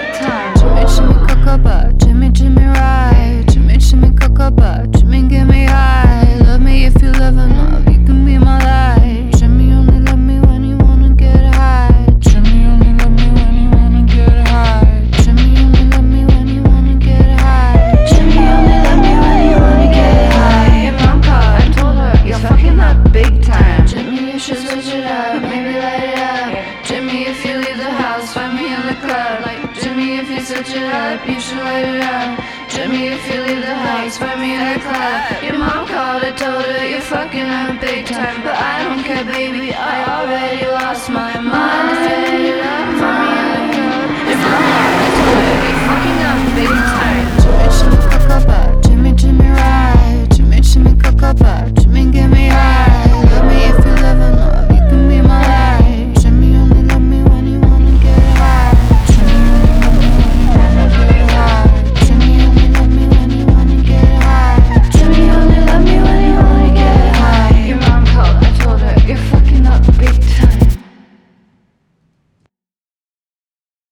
big time. Jimmy, Jimmy, Cocoba, Jimmy, Jimmy, ride. Jimmy, Jimmy, Cocoba, Jimmy, get me high. Love me if you live enough, you can be my life. Jimmy only love me when you wanna get high. Jimmy only love me when you wanna get high. Jimmy only love me when you wanna get high. Jimmy only love me when you wanna get high. Your mom called, I told her, you're fucking up big time. Jimmy, you should switch it up, maybe light it up. Jimmy, if you leave the house, find me in the club. Like Jimmy, if you switch it up, you should light it up. Jimmy, if you leave the house, find me in the club. Your mom called, I told her you're fucking up big time, but I don't care, baby. I already lost my mind. If you light it up, find me